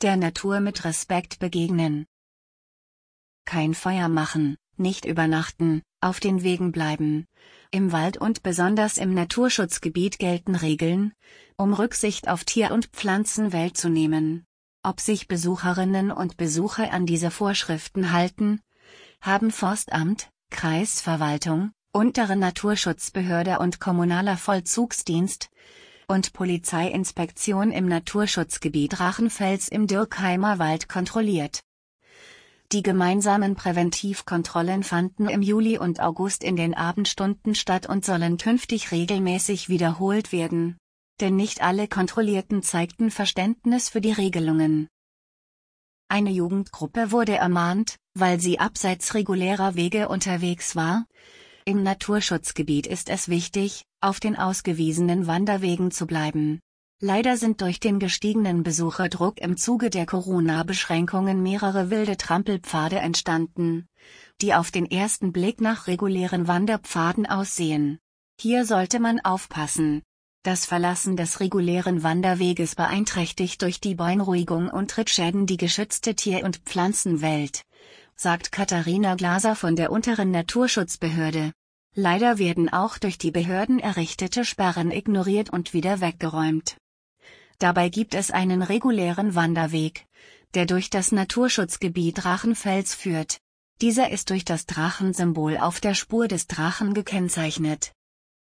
der Natur mit Respekt begegnen. Kein Feuer machen, nicht übernachten, auf den Wegen bleiben. Im Wald und besonders im Naturschutzgebiet gelten Regeln, um Rücksicht auf Tier- und Pflanzenwelt zu nehmen. Ob sich Besucherinnen und Besucher an diese Vorschriften halten, haben Forstamt, Kreisverwaltung, untere Naturschutzbehörde und kommunaler Vollzugsdienst und Polizeiinspektion im Naturschutzgebiet Drachenfels im Dürkheimer Wald kontrolliert. Die gemeinsamen Präventivkontrollen fanden im Juli und August in den Abendstunden statt und sollen künftig regelmäßig wiederholt werden. Denn nicht alle Kontrollierten zeigten Verständnis für die Regelungen. Eine Jugendgruppe wurde ermahnt, weil sie abseits regulärer Wege unterwegs war. Im Naturschutzgebiet ist es wichtig, auf den ausgewiesenen Wanderwegen zu bleiben. Leider sind durch den gestiegenen Besucherdruck im Zuge der Corona-Beschränkungen mehrere wilde Trampelpfade entstanden, die auf den ersten Blick nach regulären Wanderpfaden aussehen. Hier sollte man aufpassen. Das Verlassen des regulären Wanderweges beeinträchtigt durch die Beunruhigung und Trittschäden die geschützte Tier- und Pflanzenwelt, sagt Katharina Glaser von der unteren Naturschutzbehörde. Leider werden auch durch die Behörden errichtete Sperren ignoriert und wieder weggeräumt. Dabei gibt es einen regulären Wanderweg, der durch das Naturschutzgebiet Drachenfels führt. Dieser ist durch das Drachensymbol auf der Spur des Drachen gekennzeichnet.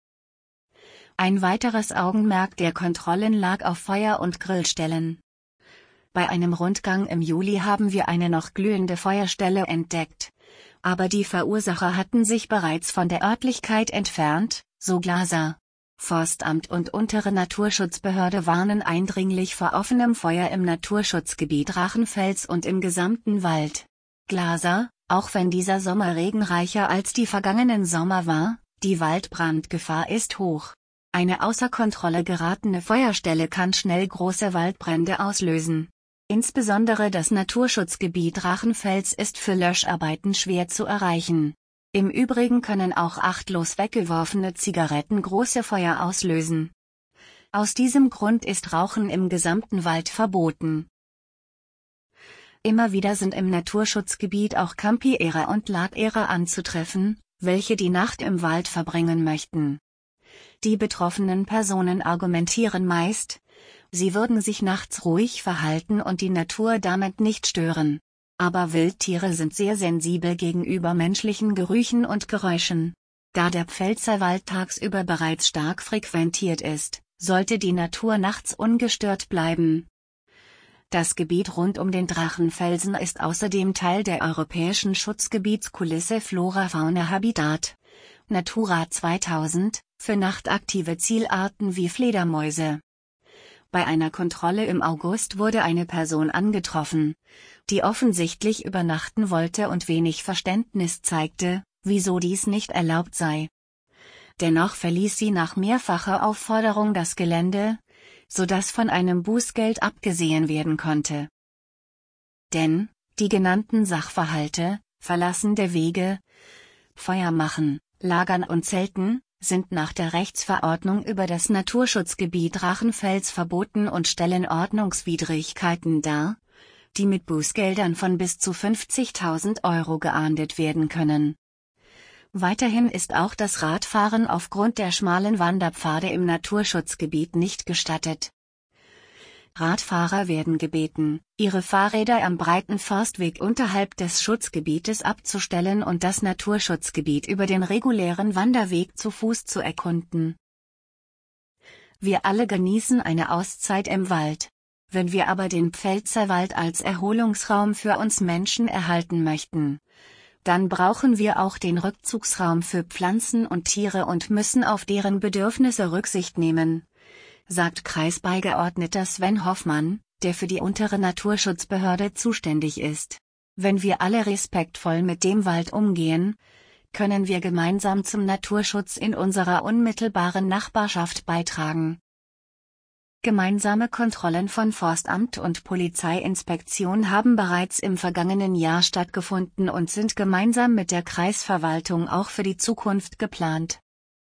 Ein weiteres Augenmerk der Kontrollen lag auf Feuer- und Grillstellen. Bei einem Rundgang im Juli haben wir eine noch glühende Feuerstelle entdeckt. Aber die Verursacher hatten sich bereits von der Örtlichkeit entfernt, so Glaser. Forstamt und untere Naturschutzbehörde warnen eindringlich vor offenem Feuer im Naturschutzgebiet Drachenfels und im gesamten Wald. Glaser, auch wenn dieser Sommer regenreicher als die vergangenen Sommer war, die Waldbrandgefahr ist hoch. Eine außer Kontrolle geratene Feuerstelle kann schnell große Waldbrände auslösen. Insbesondere das Naturschutzgebiet Drachenfels ist für Löscharbeiten schwer zu erreichen. Im Übrigen können auch achtlos weggeworfene Zigaretten große Feuer auslösen. Aus diesem Grund ist Rauchen im gesamten Wald verboten. Immer wieder sind im Naturschutzgebiet auch Campierer und Lagerer anzutreffen, welche die Nacht im Wald verbringen möchten. Die betroffenen Personen argumentieren meist, sie würden sich nachts ruhig verhalten und die Natur damit nicht stören. Aber Wildtiere sind sehr sensibel gegenüber menschlichen Gerüchen und Geräuschen. Da der Pfälzerwald tagsüber bereits stark frequentiert ist, sollte die Natur nachts ungestört bleiben. Das Gebiet rund um den Drachenfelsen ist außerdem Teil der europäischen Schutzgebietskulisse Flora-Fauna-Habitat Natura 2000 für nachtaktive Zielarten wie Fledermäuse. Bei einer Kontrolle im August wurde eine Person angetroffen, die offensichtlich übernachten wollte und wenig Verständnis zeigte, wieso dies nicht erlaubt sei. Dennoch verließ sie nach mehrfacher Aufforderung das Gelände, sodass von einem Bußgeld abgesehen werden konnte. Denn, die genannten Sachverhalte, Verlassen der Wege, Feuer machen, Lagern und Zelten, sind nach der Rechtsverordnung über das Naturschutzgebiet Drachenfels verboten und stellen Ordnungswidrigkeiten dar, die mit Bußgeldern von bis zu 50.000 € geahndet werden können. Weiterhin ist auch das Radfahren aufgrund der schmalen Wanderpfade im Naturschutzgebiet nicht gestattet. Radfahrer werden gebeten, ihre Fahrräder am breiten Forstweg unterhalb des Schutzgebietes abzustellen und das Naturschutzgebiet über den regulären Wanderweg zu Fuß zu erkunden. Wir alle genießen eine Auszeit im Wald. Wenn wir aber den Pfälzerwald als Erholungsraum für uns Menschen erhalten möchten, dann brauchen wir auch den Rückzugsraum für Pflanzen und Tiere und müssen auf deren Bedürfnisse Rücksicht nehmen, sagt Kreisbeigeordneter Sven Hoffmann, der für die untere Naturschutzbehörde zuständig ist. Wenn wir alle respektvoll mit dem Wald umgehen, können wir gemeinsam zum Naturschutz in unserer unmittelbaren Nachbarschaft beitragen. Gemeinsame Kontrollen von Forstamt und Polizeiinspektion haben bereits im vergangenen Jahr stattgefunden und sind gemeinsam mit der Kreisverwaltung auch für die Zukunft geplant.